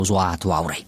موضوعات واورئ.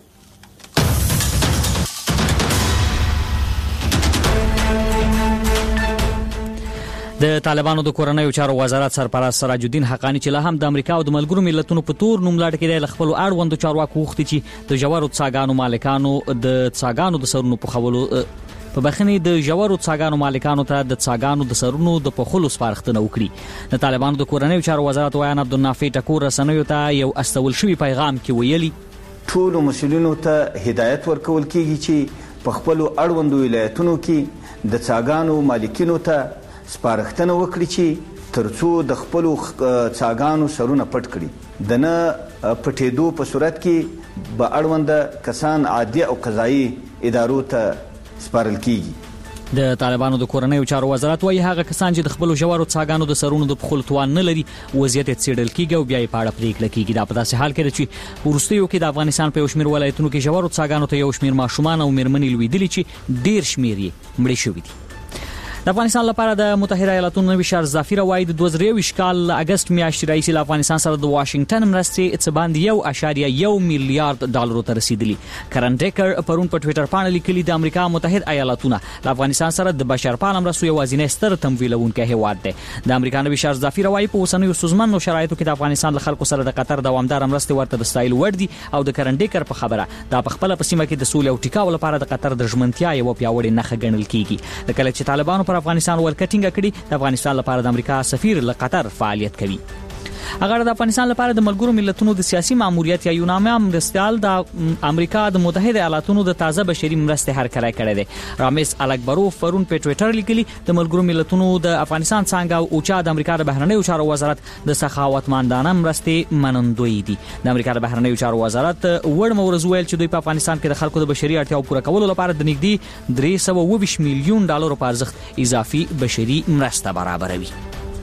د طالبانو د کورنیو چارو وزارت سرپرست سراج الدین حقانی چې لا هم د امریکا او د ملګرو ملتونو په تور نوملړ کې د خپل اړوندو چارواکو غوښتي چې د ژورو څاګانو مالکانو د څاګانو د سرونو په خولو په بخښنې د ژورو څاګانو مالکانو ته د څاګانو د سرونو د پخولو سپارښتنه وکړي. د طالبانو د کورنیو چارو وزارت وایي عبدالنافع ټکور رسنیو ته یو استول شوی پیغام کې ویلي ټولو مسؤلینو ته هدایت ورکول کیږي چې په خپل اړوندو ولایتونو کې د څاګانو مالکینو ته سپارښتنه وکړي چې ترڅو د خپل څاګانو سرونه پټ کړي د نه پټېدو په صورت کې به اړوند کسان عادي او قضایي ادارو ته سپارل کیږي. د طالبانو د کورنیو چارو وزارت وایي هغه کسان چې د خپل ژورو څاګانو د سرونو د پخولو توان نه لري وضعیت یې څېړل کیږي او بیا یې په اړه پریکړه کیږي. دا په داسې حال کې چې وروستیو کې د افغانستان په یو شمېر ولایتونو کې ژورو څاګانو ته یو شمېر ماشومان او مېرمنې لوېدلي چې ډېر شمېر یې مړه شوي دي. د افغانستان لپاره د متحده ایالاتونو نوي شهر ظافیره وایي د 2023 کال اگست میاشتې راهیسې له افغانستان سره د واشنگټن مرستې څه باندې 1.1 میلیارډ ډالرو ته رسیدلي. کرن ډیکر پرون په ټویټر باندې لیکلي د امریکا متحده ایالاتونه له افغانستان سره د بشرپاله مرستو یوازینی ستر تمویلونکی هیواد دی. د امریکا نوي شهر ظافیره وایي په اوسنیو ستونزمنو شرایطو کې د افغانستان له خلکو سره د قطر دوامدار مرستې ورته د ستایل وړ دي او د کرن ډیکر په خبره دا په خپل په سیمه کې د سولې او ټیکاو لپاره د قطر د ژمنتیا یو پیاوړی نښه ګڼل کیږي. د کله چې طالبانو پر افغانستان ورکټینګ کړي د افغانستان لپاره د امریکا سفیر له قطر فعالیت کوي. هغه د افغانستان لپاره د ملګرو ملتونو د سیاسي ماموریت یا یونامه مرستیال د امریکا د متحده ایالاتونو د تازه بشري مرستې هرکلی کړی دی. رامز الکبروف پرون په ټویټر لیکلي د ملګرو ملتونو د افغانستان څنګه او اوچا د امریکا د بهرنیو چارو وزارت د سخاوتمندانه مرستې منندوی دي. د امریکا د بهرنیو چارو وزارت وړ مورز ویل چې دوی په افغانستان کې د خلکو د بشري اړتیاو پوره کولو لپاره د نږدې 320 میلیون ډالرو په ارزښت اضافي بشري مرسته برابروي.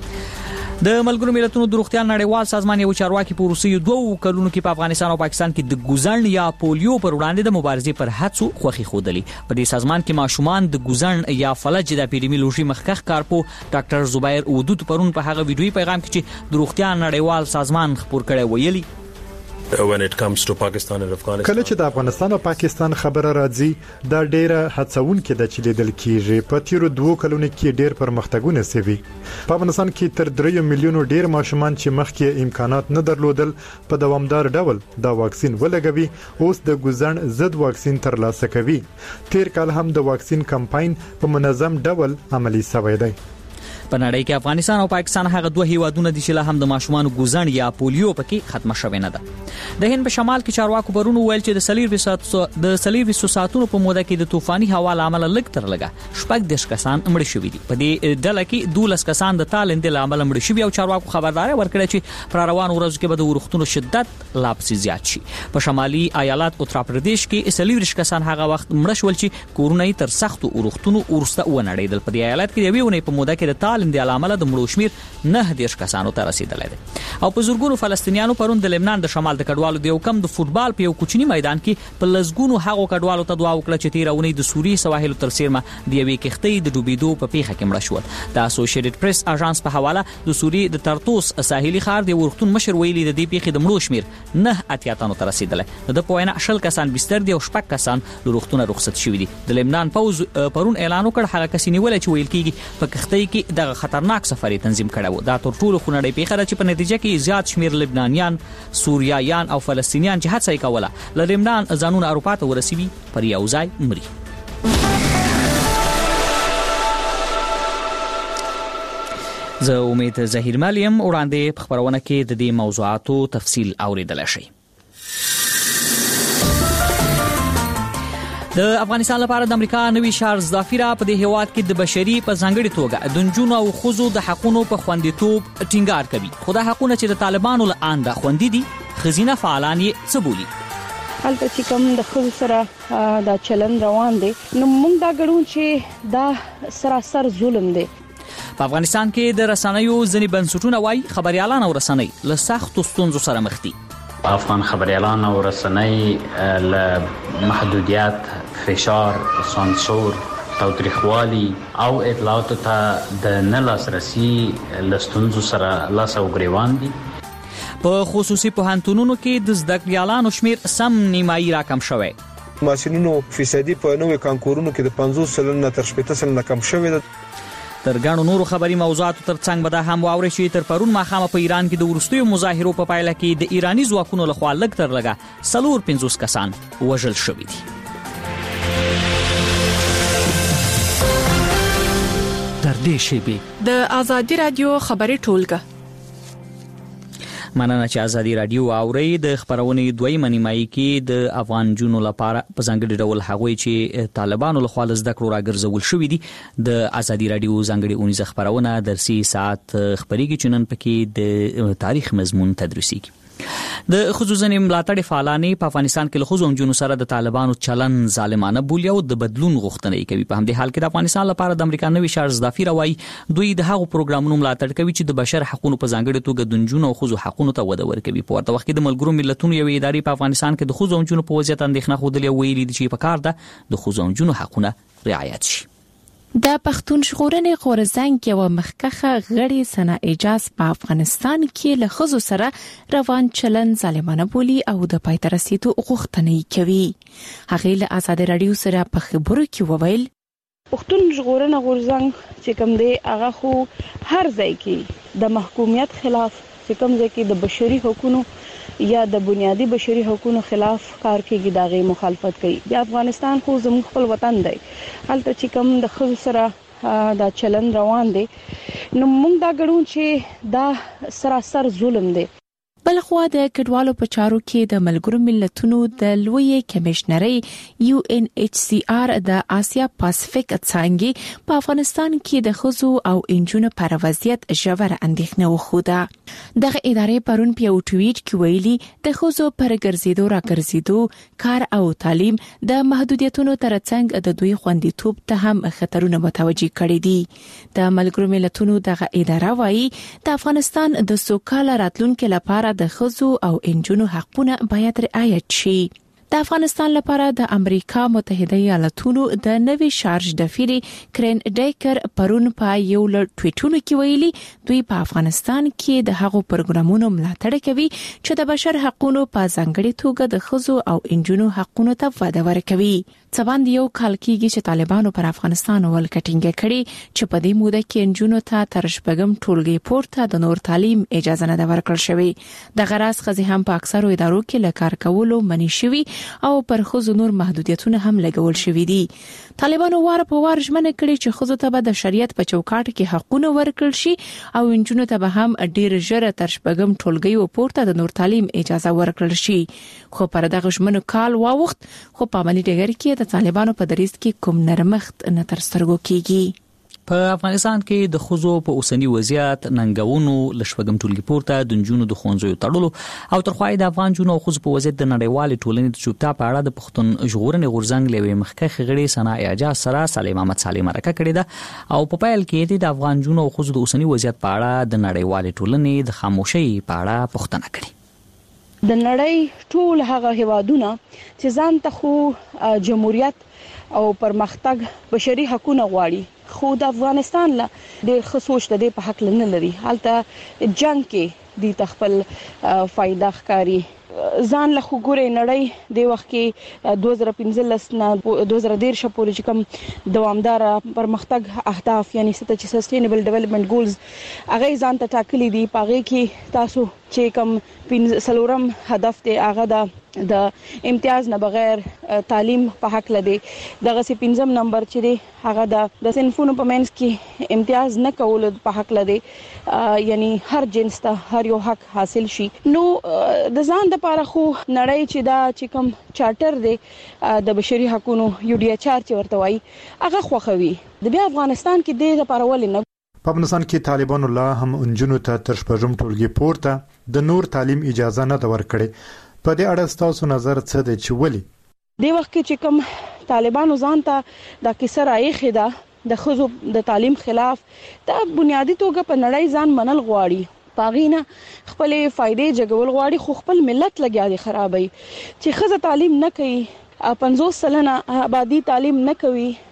د ملګرو ملتونو د روغتیا نړیوال سازمان یو چارواکي په وروستیو 2 کلونو کې په افغانستان او پاکستان کې د ګوزن یا پولیو پر وړاندې د مبارزې پر هڅو خوښي ښودلې. په دې سازمان کې ماشومان د ګوزن یا فلج د اپیډیمیولوژي مخکښ کارپو ډاکټر زبیر ودود پرون په هغه ویډیويي پیغام کې چې د روغتیا نړیوال سازمان خبر کړی ویلي when it comes to Pakistan and Afghanistan. کله چې د افغانستان او پاکستان خبره راځي دا ډیره هڅونکې ده چې لیدل کیږي په تیرو 2 کلونو کې ډیر پرمختګونه سوي. په افغانستان کې تر 3 میلیونو ډیر ماشومان چې مخکې امکانات نه درلودل په دوامدار ډول دا واکسین ولګوي اوس د ګوزن ضد واکسین ترلاسه کوي. تیر کال هم د واکسین کمپاین په منظم ډول عملی شوی دی. په نړۍ کې افغانستان او پاکستان هغه 2 هیوادونه دي چې له هم د ماشومان ګوزن یا پولیو پکې ختمه شوې نه ده. د هند په شمال کې چارواکو پرون ویل چې د سلیری ساتونو په موده کې د طوفاني هوا لامل لږ تر لږه 14 کسان مړه شوي دي. په دې ډله کې 12 کسان د تالند لامل مړه شوي او چارواکو خبرداري ورکړه چې پر روان ورځو کې به د ورښتونو شدت لا پسې زیات شي. په شمالي ایالات اتر پردیش کې سلیری کسان هغه وخت مړه شول چې کورونه تر سختو ورښتونو ورسته ونړیدل. په دې ایالت کې یوې ونې په موده کې د د علامه د مړو شمیر 9 کسانو ته رسیدلی دی. او په زورګونو فلسطینیانو پرون د لبنان د شمال د کډوالو د یو کم د فوتبال په یو کوچنی میدان کې په لزګونو هغو کډوالو ته دعا وکړه چې تیرونی د سوریې سواحل تر سیمه د یوې کښتۍ د ډوبېدو په پیښه کې مړه شول. د اسوسییټډ پریس اژانس په حواله د سوریې د ترتوس ساحلي ښار د ورښتون مشر ویلي د دې پیښې د مړو شمیر 9 تنو ته رسیدلی. د په وینا 10 کسان بستر دي او 6 کسان له روغتونه رخصت شوي دي. د لبنان پوز پرون اعلان وکړ هغه کس نیول چې ویل کیږي په کښتۍ کې د خطرناک سفر تنظیم کړو. دا تر ټولو خونړۍ پیښه ده چې په نتیجه کې زیات شمیر لبنانیان، سوریایان او فلسطینیان چې هڅه کوله له لبنان ځانونه اروپا ته ورسوي پر یو ځای مري. زه امید ظهیر ملیم وړاندې په خبرونه کې د دې موضوعاتو تفصیل اوریدل شي. د افغانستان لپاره د امریکا نوي شهر ظافیره په دې هیواد کې د بشري په ځانګړي توګه د نجونو او ښځو د حقونو په خوندیتوب ټینګار کوي. خو دا حقونه چې د طالبانو له آنده خوندي دي ښځینه فعالان یې څه بولي. هلته چې کوم د ښځو سره دا چلن روان دی نو موږ دا ګڼو چې دا سراسر ظلم دی. په افغانستان کې د رسنیو ځینې بنسټونه وایي خبريالان او رسنۍ له سختو ستونزو سره مخ دي. افغان خبريالان او رسنۍ له محدودیت، فشار، سانسور، تاوتریخوالي او اطلاعاتو ته د نه لاسرسي له ستونزو سره لاس او ګریوان دي. په خصوصي پوهنتونونو کې د زده کړیالانو شمیر سم نیمایي راکم شوی. ماشینونو فیصدي په نوې کانکورونو کې د 50% تر 80% کم شوی ده. تر ګڼو نورو خبري موضوعاتو ترڅنګ به دا هم واورئ چې تر پرون ماښامه په ایران کې د وروستیو مظاهرو په پایله کې د ایراني ځواکونو لخوا لږ تر لږه 50 کسان وژل شوي دي. تر دې شیبې د آزادي رادیو خبري ټولګه. مننه چې آزادي رادیو اوري. د خبرونې دویمه نیمایي کې د افغان جنونو لپاره په ځانګړي ډول هغوی چې طالبانو لخوا له زده کړو راګرځول شوي دي د آزادي رادیو ځانګړي اونیزه خبرونه درسي ساعت خبريږي چې نن پکې د تاریخ مضمون تدریسيږي. د خصوصي ملاتړ فعالانې په افغانستان کې له خزو جنونو سره د طالبانو چلن ظالمانه بولي او د بدلون غوښتنه کوي. په همدې حال کې د افغانستان لپاره د امریکا نوي شارز دافیر وايي دوی د هغو پروګرامونو ملاتړ کوي چې د بشر حقوقو په ځانګړي توګه د جنونو او خزو حقوقو ته وده ورکوي. په ورته وخت کې د ملګرو ملتونو یو ادارې په افغانستان کې د خزو جنونو په وضعیت اندېښنه خوده ویلي دي چې په کار ده د خزو جنونو حقوقونه رعایت شي. د پښتون ژغورنې غورځنګ یو مخکخه غړي ثنا اعجاز په افغانستان کې له خزو سره روان چلن ظالمانه بولي او د پای ته رسیدو غوښتنه کوي. هغه له آزاد رادیو سره په خبرو کې وویل پښتون ژغورنې غورځنګ چې کوم دی هغه خو هر ځای کې د محکومیت خلاف چې کوم ځای کې د بشري حقوقو یا د بنیادی بشري حقوقو خلاف کار کوي دغه مخالفت کوي. د افغانستان خو زموږ خپل وطن دی. هلته چې کوم د خزو سره دا چلن روان دی نو موږ دا ګڼو چې دا سراسر ظلم دی. بلخوا د کډوالو په چارو کې د ملګرو ملتونو د لوی کمشنري UNHCR د آسیا پاسفیک څنګه په افغانستان کې د خزو او انجونو پر وضعیت ژوره اندېښنه وښوده. دغه ادارې پرون په یو ټویټ کې ویلي د خزو پر ګرځېدو راګرځېدو کار او تعلیم د محدودیتونو ترڅنګ د دوی خوندیتوب ته هم خطرونه متوجي کړي دي. د ملګرو ملتونو دغه اداره وايي د افغانستان د سوکاله راتلونکو لپاره د خزو او انجونو حقونه باید رعایت شي. د افغانستان لپاره د امریکا متحده ایالاتونو د نوي شارج دافیر کرین ډیکر پرون په یو ټویټونو کې ویلي دوی په افغانستان کې د هغو پروګرامونو ملاتړ کوي چې د بشر حقوقو په ځانګړي توګه د خزو او انجونو حقوقو ته وده ورکوي. څباند یو کال کېږي چې طالبانو پر افغانستان ولکټینګ کړي چې په دې موده کې انجونو ته تر شپږم ټولګي پورته د نور تعلیم اجازه نه ورکړل شوی. د غراس خزي هم په اکثرو ادارو کې لکار کولو منی شوی او پر خزو نور محدودیتونه هم لګول شوی دي. طالبانو وار په وار ژمنه کړې چې خزو ته به د شریعت په چوکاټ کې حقونه ورکړل شي او انجونو ته به هم ډیر ژر تر شپږم ټولګي او پورته د نور تعلیم اجازه ورکړل شي. خو پر دغه ژمنو کال واوخت خو په عملي ډګر کې د طالبانو په دریځ کې کوم نرمښت نه تر سترګو کیږي. په افغانستان کې د خزو په اوسنی وضعیت ننګونو لشوګم ټولګي پورته د جنونو د خونځو تړلو او ترخوای د افغان جنونو او خزو په وضعیت د نړیوال ټولنې د چوپتا په اړه د پښتون ژغورنې غورځنګ لوي مخکخ غړي ثنا اعجاز سره سلیم احمد سالم مرکه کړې ده او په پایل کې د افغان جنونو او خزو د اوسنی وضعیت په اړه د نړیوال ټولنې د خاموشي په اړه پوښتنه کړې. د نړۍ ټول هغه هیوادونه چې ځان ته خو جمهوریت او پرمختګ بشري حقوقو غواړي خو د افغانستان له ډېر خصوص د دې په حق نه لري. حالته جنگ کې د تخپل فائدہ ښکاری ځان له خګورې نړۍ د وخت کې 2015 نه 2013 پورې چې کوم دوامدار پرمختګ اهداف یعنی سستینبل ډیولپمنٹ ګولز هغه ځان ته ټاکلي دي. پاره کې تاسو چې کوم سلورم هدف دی هغه د امتیاز نه بغیر تعلیم په حق لدی. دغه سي 5م نمبر چې دی هغه د صنفونو په منځ کې امتیاز نه کول په حق لدی یعنی هر جنس ته هر یو حق حاصل شي. نو د ځان د لپاره خو نړۍ چې دا چې کوم چارټر دی د بشري حقوقو UDHR چې ورته وایي هغه خوخوي. د بیا افغانستان کې د لپاره ولې نه په افغانستان کې طالبان الله هم انجونو ته تر شپږم ټولګي پورته د نور تعلیم اجازه نه ورکړي. په دې اړه تاسو نظر څه دی چې ولې د وخت کې چې کوم طالبانو ځان ته د کیسه رايخه ده د خزو د تعلیم خلاف د بنیادی توګه په نړۍ ځان منل غواړي. پاغینه خپل فائدې جګول غواړي خو خپل ملت لګیا دي خرابوي. چې خزه تعلیم نه کوي 50 سلنه آبادی تعلیم نه کوي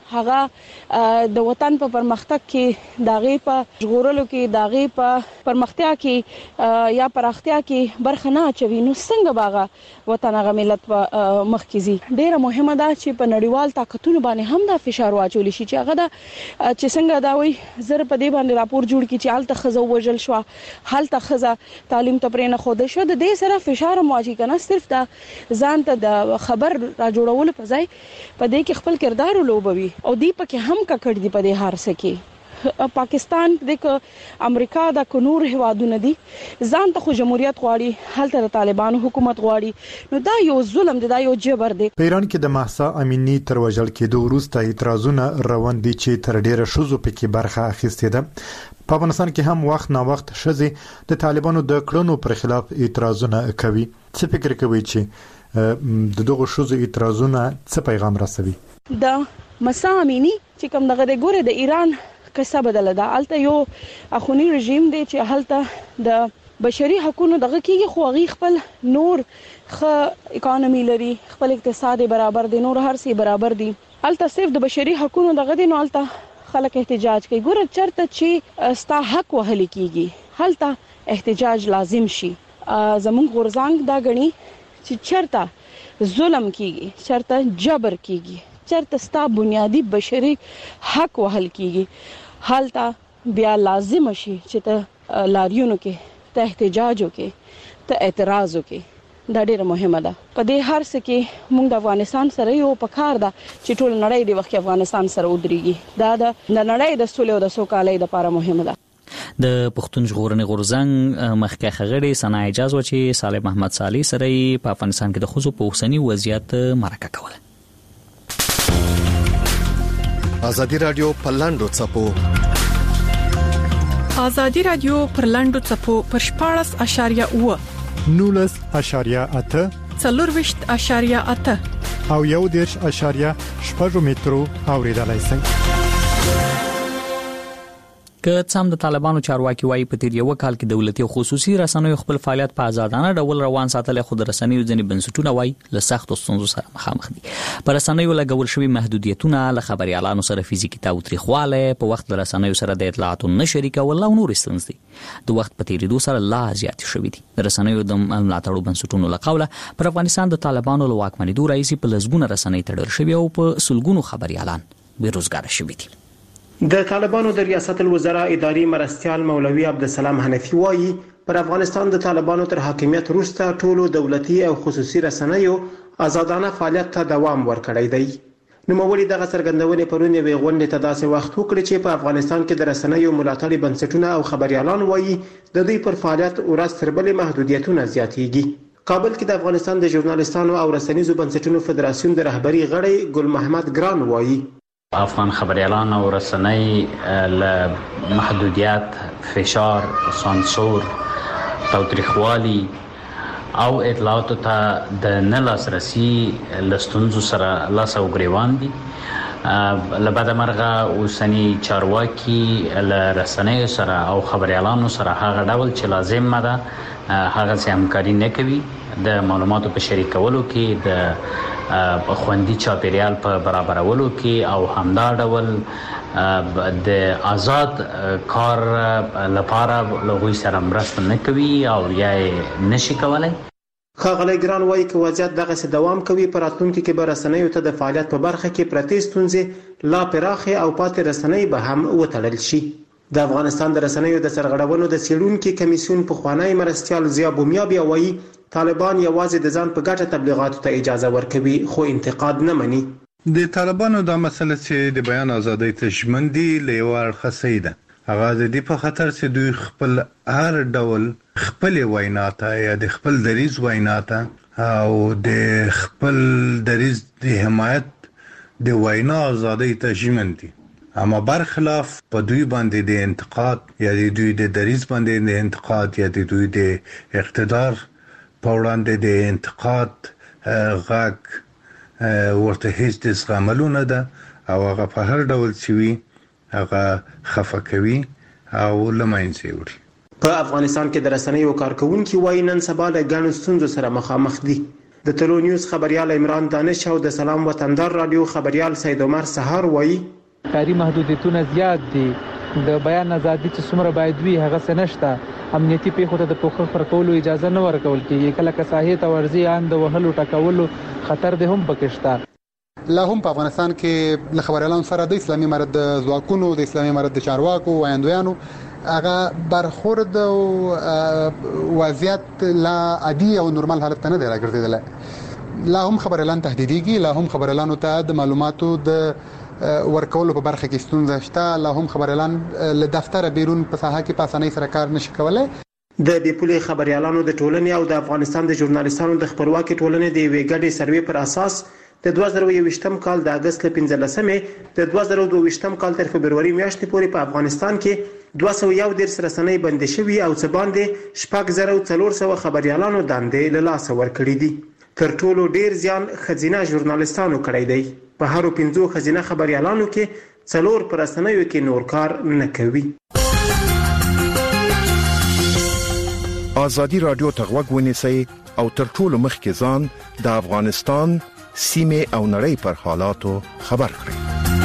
هغه د وطن په پرمختګ کې داغه په ژغورلو کې داغه په پرمختیا کې یا پراختیا کې برخه نه اچوي نو څنګه باغه وطن هغه ملت په مخ کې زی ډیره مهمه ده چې په نړیوال طاقتونو باندې هم دا فشار واچول شي چې هغه دا چې څنګه دا وي زر په دې باندې راپور جوړ کی چې حالت خزو وجل شو حالت خزه تعلیم ته پرې نه خود شو د دې سره فشار مواجه کنه صرف دا ځان ته د خبر را جوړول په ځای په دې کې خپل کردار لوبوي او دی پکې هم ککړ دی په دې هار سکه پاکستان د امریکا د نور هوادونه دي ځان ته خو جمهوریت غواړي حالت د طالبانو حکومت غواړي نو دا یو ظلم دی دا یو جبر دی په ایران کې د مهسا امینی تر وژل کېدو وروسته اعتراضونه روان دي چې تر ډیره شوزو پکې برخه اخیستې ده په افغانستان کې هم وخت نا وخت شزي د طالبانو د کړنو پر خلاف اعتراضونه کوي څه فکر کوي چې د دغه شوزو اعتراضونه څه پیغام رسوي د مهسا امینی چې کوم دغه د ګوره د ایران کیسه بدله ده الته یو اخونی رژیم دی چې هلته د بشري حقوقو دغه کېږي خو غي خپل نور خ اکانومي لري خپل اقتصاد برابر دي نور هر څه برابر دي الته صرف د بشري حقوقو دغه دي نو الته خلک احتجاج کوي ګوره چرته چې ستا حق وهل کېږي هلته احتجاج لازم شي زمون غورزنګ دا غني چې چرته ظلم کېږي چرته جبر کېږي چرته ستا بنیادی بشري حق وهل کیږي حالته بیا لازم شي چې ته لاریونو کې ته احتجاج وکې ته اعتراض وکې دا ډیره مهمه ده په دې هر څه کې موږ د افغانستان سره یو پکار ده چې ټول نړۍ د وخت افغانستان سره ودرېږي دا د نړۍ د سولې او د سوکالۍ لپاره مهمه ده د پښتون ژغورنې غورځنګ مخکې خغړې سنا اجازه و چې صالح محمد صالح سره په افغانستان کې د خصوصي په اوسنی وضعیت مرکه کوله ازادي رادیو پر لاندو چپو ازادي رادیو پر لاندو چپو پر 14.8 19.8 څلورويشت.8 او 1.8 مترو اوریدلای شئ که څم د طالبانو چارواکي وايي په تیر یو کال کې دولتي او خصوصي رسنیو خپل فعالیت په آزادانه ډول روان ساتل خو د رسنیو ځینې بنسټونه وايي له سخت ستونزو سره مخامخ دي پر رسنیو لګول شوی محدودیتونه له خبريالانو سره فزیکی تاوتریخواله په وخت د رسنیو سره د اطلاعاتو نشریکه ول او نور ستونزې د وخت په تیریدو سره لا زیات شوې دي رسنیو د ملاتړو بنسټونو لقوله پر افغانستان د طالبانو له واکمنۍ راځي په لزګونه رسنۍ تړل شوی او په سلګونو خبريالان بیروزګار شوي دي د طالبانو د ریاست الوزرا اداري مرستيال مولوي عبدالسلام حنفي وايي پر افغانستان د طالبانو تر حاکمیت وروسته ټولو دولتي او خصوصي رسنیو آزادانه فعالیت ته دوام ورکړی دی نوموړي دغه څرګندونې پرون یوې غونډې ته داسې وخت وکړي چې په افغانستان کې د رسنیو ملاتړي بنسټونه او خبريالان وايي د دوی پر فعالیت ورځ تر بلې محدودیتونه زیاتېږي کابل کې د افغانستان د ژورنالستانو او رسنیزو بنسټونو فدراسیون د رهبری غړی ګل محمد ګران وايي افغان خبريالان او رسنۍ له محدودیت فشار سانسور تاوتریخوالی او اطلاعاتو ته د نه لاسرسي لستونزو سره لاس او ګریوان دي لبعد مرغه اوسنی چارواکي له رسنیو سره او خبريالانو سره هغه ډول چې لازم ده هغه سم همکاري نه کوي د معلوماتو په شریکولو کې د خوندي چاپیریال په برابرولو کې او همدا ډول د آزاد کار لپاره لغوي سره مرسته نه کوي او یا نشي کولای خاغلی ګران وايي چې وضعیت دغه څه دوام کوي پر راتلونکي کې به رسنیو ته د فعالیت په برخه کې پرتې ستونزې لا پراخه او پاتې رسنۍ به هم وتړل شي د افغانستان د رسنیو د سرغړونو د څېړونکو کمیسیون په خوانی مرستيال ضیا بومیا بیا وايي طالبان یوازې د ځان په ګټه تبلیغاتو ته اجازه ورکوي خو انتقاد نه مني د طالبانو د مسله چې د بیان ازادۍ ته ژمن دي له یو اړخه سیده هغه د دې په خاطر چې دوی خپل هر ډول خپل وینا ته یا د خپل دریز وینا ته او د خپل دریز د حمایت د وینا ازادۍ ته ژمن دي اما برخلاف په دوی باندې د انتقاد یا د دوی د دریز باندې د انتقاد یا د دوی د اقتدار په وړاندې د انتقاد غږ ورته هیڅ د زغملو نه ده او هغه په هر ډول چې وي هغه خفه کوي او لمنځه وړي په افغانستان کې د رسنیو کارکونکو وايي نن سبا د ګڼو ستونزو سره مخامخ دي د تلو نیوز خبريال عمران دانش او د سلام وطندار رادیو خبريال سید عمر سحر وایي کاری محدودیتونه زیات دي، د بیان ازادي چې څومره باید وي هغه څه نشته. امنیتي پیښو ته د پوښښ پر کولو اجازه نه ورکول کېږي. کله که ساحې ته ورځي ان د وهلو ټکولو خطر د هم پکې شته. لا هم په افغانستان کې له خبريالانو سره د اسلامي امارت د ځواکونو د اسلامي امارت د چارواکو وایندویانو هغه برخورد او وضعیت لا عادي او نورمال حالت ته نه دی راګرځیدل. لا هم خبريالان تهدیديږي، لا هم خبريالانو ته د معلوماتو د ورکولو په برخه کې ستونزه شته. لا هم خبريالان له دفتر بیرون په ساحه کې په اسانۍ سره کار نشي کولای. د بیپولي خبريالانو د ټولنې او د افغانستان د ژورنالیستانو د خبرواکي ټولنې د یوې ګډې سروې پر اساس د 2021م کال د اگست له 15مې د 2022م کال تر فبروري میاشتې پورې په افغانستان کې 211 رسنۍ بندې شوي او څه باندې 4400 خبريالانو دندې له لاسه ورکړې دي. تر ټولو ډیر زیان خزینه ژورنالیستانو کړی دی. په هرو 5 خزینه خبريالانو کې 4 پر رسنیو کې نور کار نه کوي. آزادی رادیو ته غوږ ونیسئ او تر ټولو مخکې ځان د افغانستان سیمه او نړۍ پر حالاتو خبر کړئ.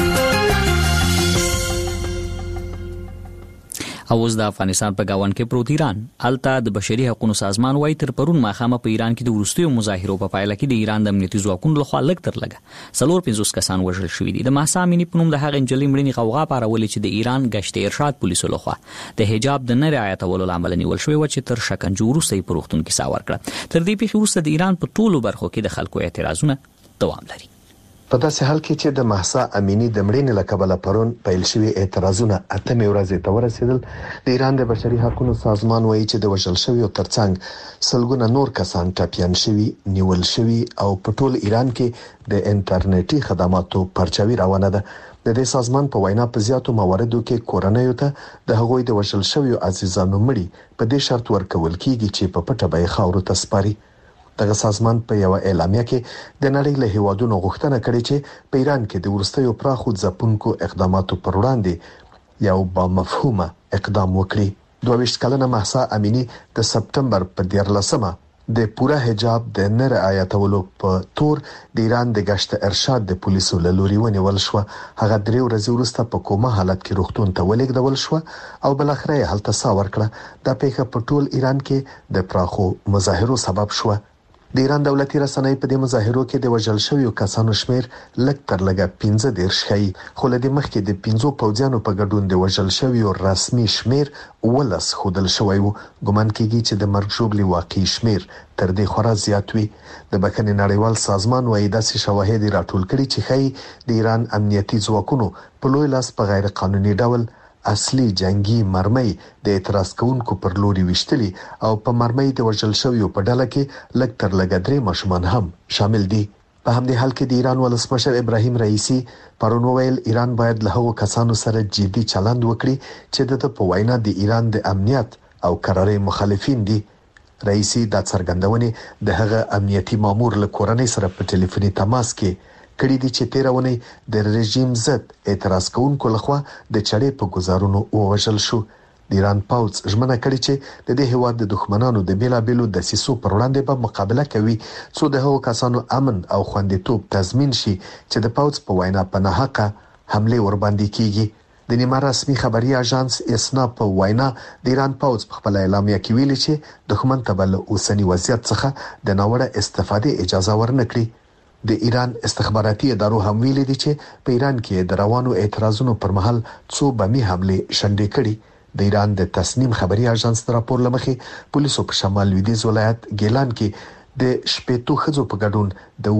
اوس د افغانستان په گاوند کې پروت ایران الته د بشري حقوقو سازمان وايي تر پرون ماخامه په ایران کې د وروستیو مظاهرو په پایله کې د ایران د امنیتي ځواکونو لخوا لږ تر لږه 450 کسان وژل شوي دي. د مهسا امینی په نوم د هغې نجلۍ مړینې غوغا پارولې چې د ایران گشت ارشاد پولیسو لخوا د حجاب د نه رعایتولو لامل نیول شوی و چې تر شکنجو وروسته یې په روغتون کې ساه ورکړه. تر دې پیښې وروسته د ایران په ټولو برخو کې د خلکو اعتراضونه دوام لري. په داسې حال کې چې د مهسا امینی د مړینې له کبله پرون پیل شوي اعتراضونه اتمې ورځې ته ورسېدل، د ایران د بشري حقوقو سازمان وایي چې د وژل شویو ترڅنګ سلګونه نور کسان ټپیان شوي، نیول شوي او په ټول ایران کې د انټرنیټي خدماتو پرچاوي روانه ده. د دې سازمان په وینا په زیاتو مواردو کې کورنیو ته د هغوی د وژل شویو عزیزانو مړي په دې شرط ورکول کیږي چې په پټه به خاورو ته سپاري. دغه سازمان په یو اعلامیه کې د نړۍ له هیوادونو غوښتنه کړې چې په ایران کې د ورستیو پراخو ځپونکو اقداماتو پر وړاندې یو با مفهومه اقدام وکړي. 22 کلنه مهسا امینی د سپتمبر په 14مه د پوره حجاب د نه رعایتولو په تور د ایران د گشت ارشاد د پولیسو له لوري ونیول شو. هغه 3 ورځې وروسته په کومه حالت کې روغتون ته ولېږدول شو او بل اخر یې هلته ساه ورکړه. دا پیښه په ټول ایران کې د پراخو مظاهرو سبب شو. د ایران دولتي رسنۍ په دې مظاهرو کې د وژل شویو کسانو شمیر لږ تر لږه 15 ښیي، خو له دې مخکې د 5 پوځیانو په ګډون د وژل شویو رسمي شمیر 19 ښودل شوی و. ګمان کېږي چې د مرګ ژوبلې واقعي شمیر تر دې خورا زیات وي. د بخښنې نړیوال سازمان وايي داسې شواهد راټول کړي چې ښیي د ایران امنیتي ځواکونو په لوی لاس په غیر قانوني ډول اصلي جنگي مرمۍ د اعتراض کوونکو پر لوري وشتلي او په مرمۍ د وژل شویو په ډله کې لږ تر لږه 3 ماشومان هم شامل دي. په همدې حال کې د ایران ولسمشر ابراهیم رئیسی پرون وویل ایران باید له هغو کسانو سره جدي چلند وکړي چې د په وینا د ایران د امنیت او قرارې مخالفین دي. رئیسی دا څرګندونه د هغه امنیتي مامور له کورنۍ سره په ټلیفوني تماس کې کړي دي چې 13 ونې د رژیم ضد اعتراض کوونکو لخوا د چړې په گزارونو ووژل شو. د ایران پوځ ژمنه کړې چې د دې هیواد د دښمنانو د بیلابېلو دسیسو پر وړاندې به مقابله کوي څو د هغو کسانو امن او خوندیتوب تضمین شي چې د پوځ په وینا په ناحقه حمله ور باندې کیږي. د نیمه رسمي خبري اژانس اسنا په وینا د ایران پوځ په خپل اعلامیه کې ویلي چې دښمن ته بل اوسنی وضعیت څخه د ناوړه استفادې اجازه ورنکړي. د ایران استخباراتي ادارو هم ویلي دي چې په ایران کې د روانو اعتراضونو پر مهال څو بمي حمله شنډې کړي. د ایران د تصنیم خبري اژانس راپور لمخې پولیسو په شمال لویدیځ ولایت ګیلان کې د شپېتو ښځو په ګډون د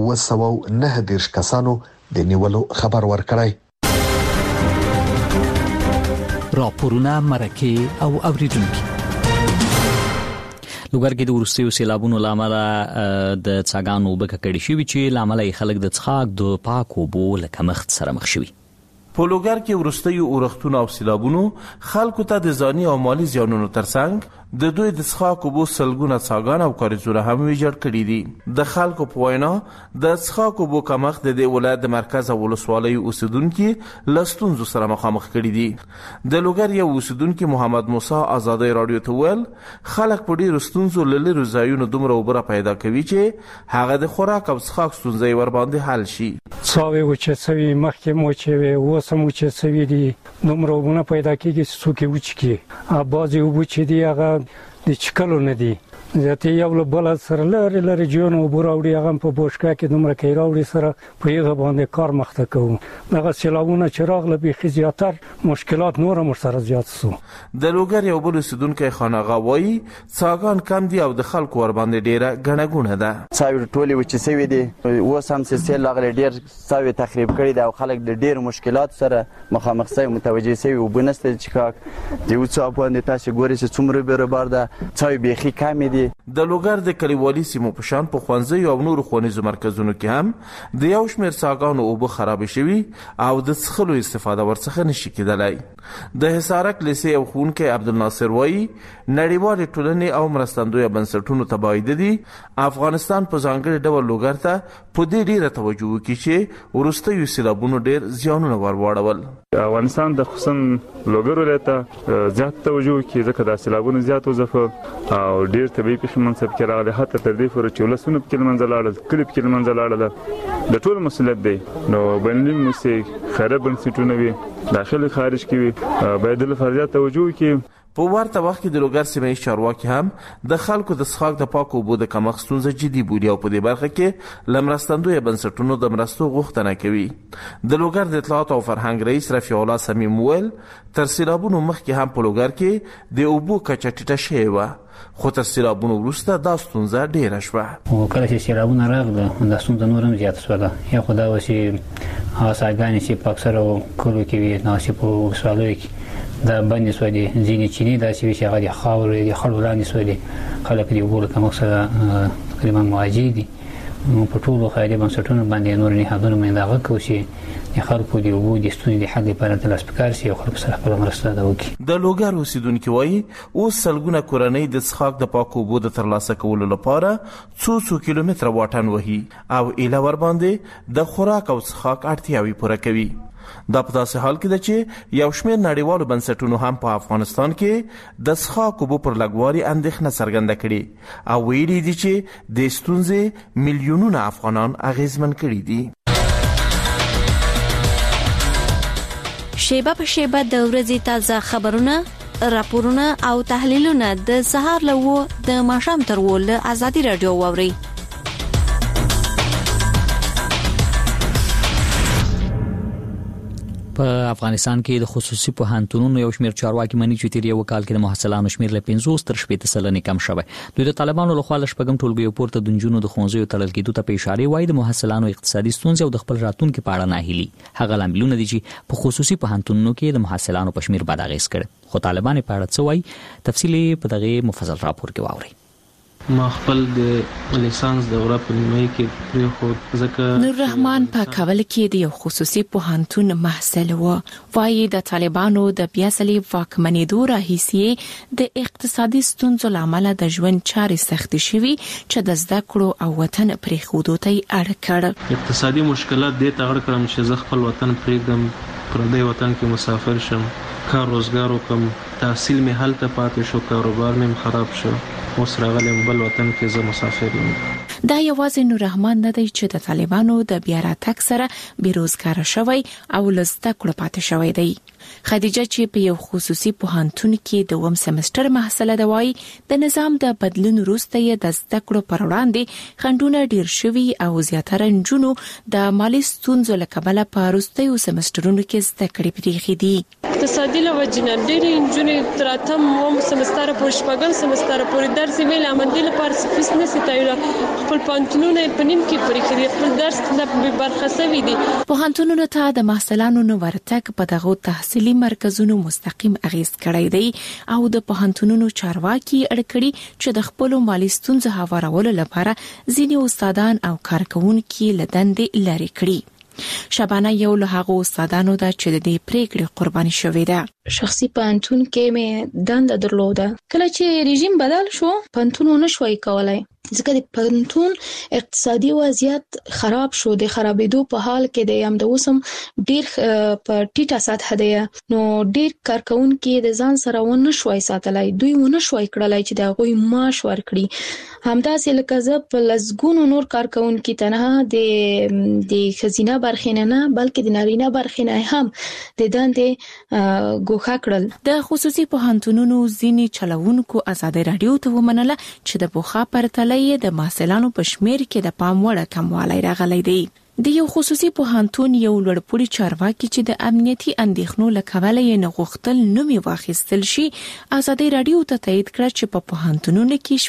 209 کسانو د نیولو خبر ورکړی. راپورونه مرکه او اوریدونکو لوګر کې د وروستیو سیلابونو لامل د څاګانو اوبه ککړې شوي چې لامل یې خلک د څښاک د پاکو اوبو له کمښت سره مخ شوي. په لوګر کې وروستیو اورښتونو او سیلابونو خلکو ته د ځاني او مالي زیانونو ترڅنګ د دوی د څښاک اوبو سلګونه څاګان او کاریزونه هم ویجاړ کړي دي. د خلکو په وینا د څښاک اوبو کمښت د دې ولایت د مرکز او ولسوالۍ اوسیدونکي له ستونزو سره مخامخ کړي دي. د لوګر یو اوسیدونکي محمد موسی ازادي رادیو ته ویل خلک په ډیرو ستونزو له لرې ځایونو دومره اوبه پیدا کوي چې هغه د خوراک او څښاک ستونزې ورباندې حل شي. څاوې وچې سوي مخکې مو چې وي اوس هم وچې سوي دي دومره اوبه نه پیدا کېږي چې څوک یې وچکي. بعضې اوبه چې دي هغه د څښلو نه دي زیاتې یو له بله سره لرې جیونه اوبه راوړي هغه هم په بوشکه کې دومره کې راوړي سره په هغه باندې کار مخته کوو. دغه سیلابونه چې راغله بیخي زیاتر مشکلات نور هم ورسره زیات سو. د لوګر یو بل اوسیدونکی خان آغا وایي څاګان کم دي او د خلکو ورباندې ډیره ګڼه ګوڼه ده. څاوې ټولې وچې سوي دي اوس هم چې سیل راغلی ډېر څاوې تخریب کړي دي او خلک د ډېرو مشکلاتو سره مخامخ سوي متوجه سوي اوبه نشته د څښاک. د یو څاو باندې تاسې ګورئ چې څومره بیروبار ده څاوې بیخي کمې دي. د لوګر د کلیوالي سیمو په شان په ښوونځیو او نورو ښوونیزو مرکزونو کې هم د یو شمېر څاګانو اوبه خرابې شوي او د څښلو استفاده ورڅخه نشي کېدلی. د حصارک لیسې یو ښوونکی عبدالناصر وایي نړیوالې ټولنې او مرستندویه بنسټونو ته باید دي افغانستان په ځانګړي ډول لوګر ته په دې ډیره توجه وکړي چې وروستیو سیلابونو ډیر زیانونه ورواړول. افغانستان د خصوصا لوګر ولایت ته زیات توجه وکړي ځکه د سیلابونو زیات وځپه او ډیر طبیعي پیښې منځ کې راغلي حتی تر دې پورې چې ولسونه پکې له منځه لاړل کلي پکې له منځه لاړل. د ټولو مسؤلیت دی نو بینالمللي موسسې خیریه بنسټونه وي داخلي خارج کې وي باید لپاره زیات توجه وکړي. په ورته وخت کې د لوګر سیمه چارواکي هم د خلکو د څښاک د پاکو اوبو د کمښت ستونزه جدي بولي او په دې برخه کې له مرستندویه بنسټونو د مرستو غوښتنه کوي. د لوګر د اطلاعات او فرهنګ رئیس رفیع الله صمیم ویل تر سیلابونو مخکې هم په لوګر کې د اوبو کچه ټیټه شوې وه خو تر سیلابونو وروسته دا ستونزه ډیره شوه. کله چې سیلابونه راغله دا ستونزه نور هم زیاته شوله. یا خو دا وه چې هغه څاګانې چې په اکثرو کلیو کې وي ناسې په ولسوالیو کې دا بندې سوې دي. ځینې چینې داسې وي چې هغه د خاورې د خړو لاندې سوې دي. خلک د اوبو له کمښت سره تقریبا مواجه دي. په ټولو خیري بنسټونو باندې نور نهادونه باندې هغه کوي چې د خلکو د اوبو د ستونزې د حل لپاره د لاس په کار شي او خلکو سره خپله مرسته وکړي. د لوګر اوسیدونکي وایي اوس سلګونه کورنۍ د څښاک د پاکو اوبو د ترلاسه کولو لپاره څو کیلومتره واټن وهي او ایله ورباندې د خوراک او څښاک اړتیاوې پوره کوي. دا په داسې حال کې ده چې یو شمېر نړیوالو بنسټونو هم په افغانستان کې د څښاک اوبو پر لږوالي اندېښنه څرګنده کړې او ویلي دي چې د ستونزې میلیونونه افغانان اغېزمن کړي دي. شیبه په شیبه د ورځې تازه خبرونه راپورونه او تحلیلونه د سهار له 9 د ماښام تر 10 له ازادي رادیو واوري. په افغانستان کې د خصوصي پوهنتونونو یو شمېر چارواکي مني چې تیر یو کال کې د محصلانو شمېر له 50 تر 70% کم شوی. دوی د طالبانو لخوا له شپږم ټولګیو پورته د نجونو د ښوونځیو تړل کېدو ته په اشاره وایي د محصلانو اقتصادي ستونزې او د خپل راتلونکي په اړه ناهیلي هغه لاملونه دي چې په خصوصي پوهنتونونو کې د محصلانو په شمېر بد اغېز کړي. خو طالبان په اړه څه وایي تفصیلی په دغه مفصل راپور کې واورئ. ما خپل د لیسانس دوره په نیمه کې پرېښود ځکه نور رحمان په کابل کې د یو خصوصي پوهنتون محصل و. وايي د طالبانو د بیاسلي واکمنېدو راهیسې د اقتصادي ستونزو لامل د ژوند چارې سخت شوي چې د زده کړو او وطن پرېښودو ته اړ کړ. اقتصادي مشکلات دې ته اړ کړم چې زه خپل وطن پرېږدم پردی وطن کې مسافر شم کار روزګار وکم تحصیل می هلته پاتې شو کاروبار می خراب شو اوس راغلم بل وطن کې زه مسافر یم. دا یوازې نور رحمان نه دی چې د طالبانو د بیا راتګ سره بیروزګار شوی او لسته کړه پاتې شوی دی. خدیجه چې په یو خصوصي پوهنتون کې د دوم سمستر محصله ده وایي د نظام د بدلون وروسته یې د زده کړو پر وړاندې خنډونه ډیر شوي او زیاتره نجونو د مالي ستونزو له کبله په وروستیو سمسترونو کې زده کړې پرېښې دي. اقتصادي لوجنه ډېرې نجونې تر اتم اووم سمستر پورې شپږم سمستر پورې درس ویل امندي لپاره فیس نشي تایید خپل پوهنتونونه په نیم کې پرېښي دي خپل درس نه برخه شوي دي. پوهنتونونو ته د محصلانو نو ورتګ په دغه تحصیلي مرکزونو مستقیم اغیز کړی دی او د پوهنتونونو چارواکي اړکړي چې د خپل مالي ستونزو هوارولو لپاره ځینې استادان او کارکونکو لدندې لري کړي. شبانه یو له هغه استادانو ده چې د دې پریکړې قرباني شوې ده. شخصي پانتون کې مې دنده درلوده. کله چې رژیم بدل شو پانتون نشوي کولای ځکه د پانتون اقتصادي وضعیت خراب شو. د خرابېدو په حال کې د یم د اوسم ډیر په ټیټه سطح دی. نو ډیر کارکونکو د ځان سره ونه شوي ساتلای، دوی ونه شوي کړلای چې د غوي معاش ورکړي. همداسې لکه زه په لزګونو نور کارکونکو تنها د خزینه برخینه نه بلکې د نارینه برخینه هم د دندې ګوښه کړل. د خصوصي پوهنتونونو ځینې چلوونکو ازادي رادیو ته ومنله چې د بوخا پرتلې د محصلانو په شمیر کې د پام وړ کموالی راغلی دی. د یو خصوصي پوهنتون یو لوړپوړي چارواکي چې د امنیتي اندېښنو له کبله یې نه غوښتل نومي واخیستل شي، ازادي رادیو ته تایید کړ چې په پوهنتونونو کې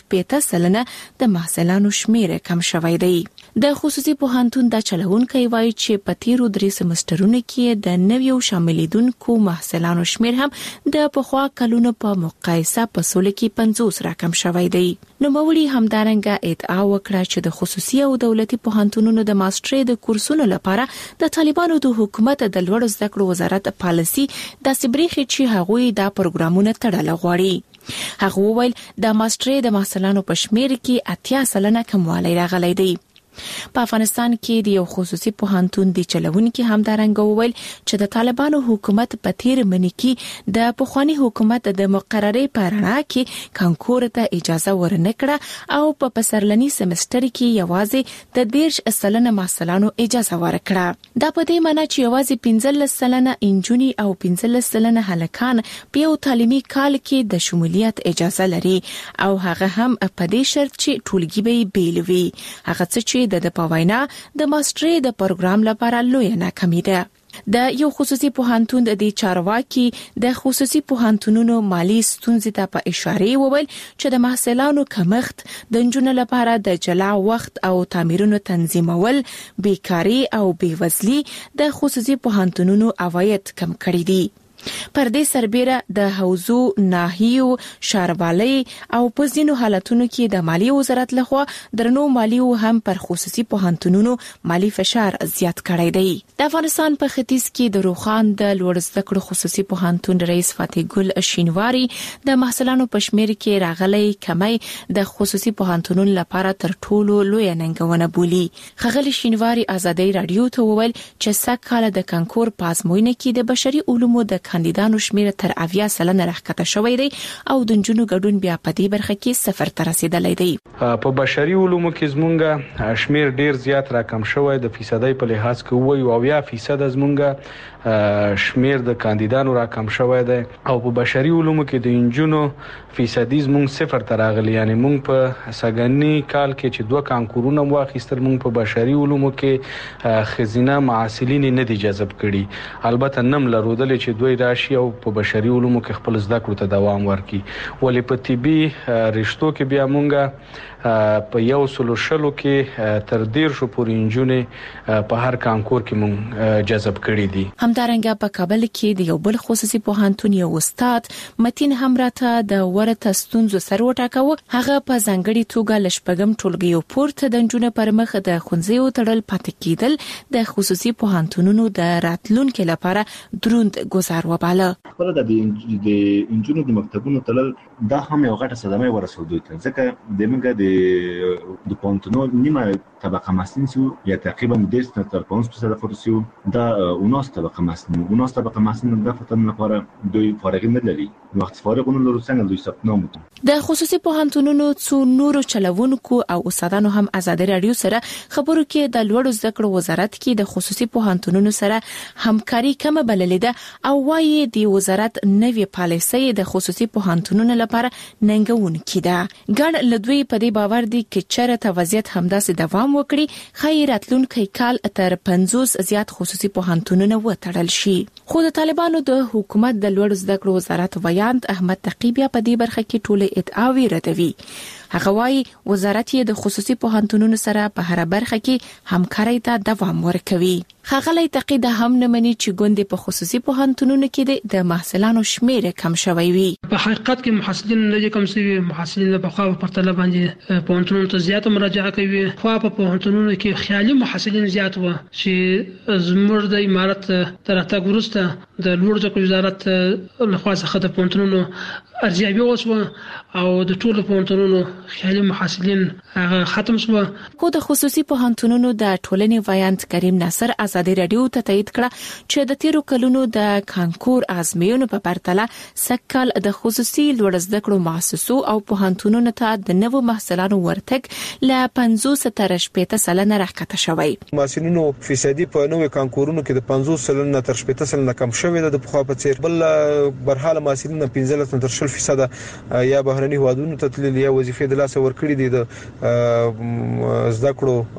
80% د محصلانو شمیر کم شوی دی. د خصوصي پوهنتون د چلوونکو وایي چې په تیرو 3 سمسترونو کې د نویو شاملیدونکو محصلانو شمیر هم د پخوا کلونو په مقایسه په سول کې 50 راکم شوی دی. نو موري همدارنګه ادعا وکړه چې د خصوصي او دولتي پوهنتونونو د ماسترۍ د کورسونو لپاره د طالبانو د حکومت د لوړ زده کړو وزارت پالیسي د سبريخي چې هغوی دا پروګرامونه تړل غواړي. هغه وویل د ماسترۍ د محصلانو په شمیر کې 80% کموالی راغلی دی. په افغانستان کې د یو خصوصي پوهنتون د چلوونکو همدارنګه وویل چې د طالبانو حکومت په تیر منی کې د پخوانی حکومت د مقررې پرنا کې کانکور ته اجازه ورنکړه او په پسرلنی سمستر کې یوازې د 10% محصلانو اجازه ورکړه. دا په دې معنی چې یوازې 15% انجونی او 15% هلکان په یو تعلیمي کال کې د شمولیت اجازه لري او هغه هم په دې شرط چې ټولګي به بیلوي. هغه څه د پوینا د ماسترۍ د پروګرام لپاره لوی ناکامي ده. د یو خصوصي پوهنتون د چارواکي د خصوصي پوهنتونونو مالی ستونزې ته په اشاره وویل چې د محصلانو کمښت، د نجونو لپاره د جلا وخت او تعمیرونو تنظیمول، بیکاری او بیوزلي د خصوصي پوهنتونونو عواید کم کړي دي. پر دې سربېره د حوزو، ناحیو، شاروالۍ او په ځینو حالتونو کې د مالی وزارت لخوا درنو مالیو هم پر خصوصي پوهنتونونو مالی فشار زیات کړی دی. د افغانستان په ختیځ کې د روخان د لوړ زده کړو خصوصي پوهنتون رئیس فاتح ګل شینواری د محصلانو په شمیر کې راغلی کمی د خصوصي پوهنتونونو لپاره تر ټولو لوی ننګونه بولي. ښاغلي شینواری ازادي رادیو ته وویل چې سږ کال د کانکور په ازموینه کې د بشري علومو د کاندیدانو شمیر تر 80% راښکته شوی دی او د نجونو ګډون بیا په دې برخه کې 0 ته رسیدلی دی. په بشري علومو کې زمونږ شمیر ډیر زیات راکم شوی د فیصدۍ په لحاظ کې وایو 80% زمونږ شمیر د کاندیدانو راکم شوی دی او په بشري علومو کې د انجونو فیصدۍ زمونږ 0 ته راغلی. یعنی مونږ په سګنی کال کې چې 2 کانکورونه واخیستل مونږ په بشري علومو کې خزینه معاصلین نه دي جذب کړي. البته نم لرودل چې دوی راشي او په بشري علومو کې خپل زده کړو ته دوام ورکړي. ولې په طبي رشتو کې بیا مونږه په 100 کې تر 150 پورې انجونې په هر کانکور کې مونږ جذب کړي دي. همدارنګه په کابل کې د یو بل خصوصي پوهنتون یو استاد متین همراته د ورته ستونزو سره وټاکاوه. هغه په ځانګړي توګه لشپګم ټولګیو پورته د انجونې پر مخ د خونځیو تړل پاتې کېدل د خصوصي پوهنتونونو د راتلونکو لپاره دروند گزار وباله. خپل د انجونو د مکتبونو تړل دا هم یو غټه صدمه ورسوي ځکه د موږ د پوهنتونونو نیمه طبقه مسنین سو یا تقریبا 10 تر 15% فرسیو دا 19 طبقه مسنین د فتن لپاره دوی فارغ نه لري. وخت فارغونه لرو څنګه دوی ثبت نام وکړي. د خصوصي پوهنتونونو څو نورو چلوونکو او استادانو هم ازادي رادیو سره خبرو کې د لوړ زده کړو وزارت کې د خصوصي پوهنتونونو سره همکاري کومه بللې ده او وايي د وزارت نوې پالیسي د خصوصي پوهنتونونو لپاره ننګونکې ده. ګڼ لدوی په دې باور دي چې چېرته وضعیت همداسې دوام وکړي خیراتلونکو کال تر 50 زیات خصوصي پوهنتونونه وټړل شي. خو د طالبانو د حکومت د لوړ زده کړو وزارت ویاند احمد تقیبیا په دې برخه کې ټوله ادعاوې ردوي. هغه وايي وزارت یې د خصوصي پوهنتونونو سره په هر برخه کې همکارۍ ته دوام ورکوي. خغلی تقید هم نه مني چې ګوندې په خصوصي پوهنتونونو کې د محصلانو شمیر کم شوی وي. په حقیقت کې محصلین نه کم شوی، محصلین په خوا په پرتله باندې پوهنتونونو ته زیاته مراجعه کوي. خو په پوهنتونونو کې خیالي محصلین زیات و چې زموږ د امارت تراتګ وروسته د لوړ زده کړو وزارت لخوا څخه د پوهنتونونو ارزیابي وشوه او د ټولو پوهنتونونو خیالي محصلین ختم شو. خو د خصوصي پوهنتونونو د ټولنې وایند کریم ناصر ازادي رادیو ته تایید کړه چې د تیرو کلونو د کانکور ازموینو په پرتله سکهال د خصوصي لوړ زده کړو مؤسسو او پوهنتونونو ته د نوو محصلانو ورتګ ل 50% راکته شوی. محصلینو فیصدي په نوې کانکورونو کې د 50% تر 70% کم شوی د بخوا په څیر، بل برحاله محصلینو 15% تر 20% یا بهرني هوادونو ته تللي یا وظیفې د لاس ورکړي دي د زده کړو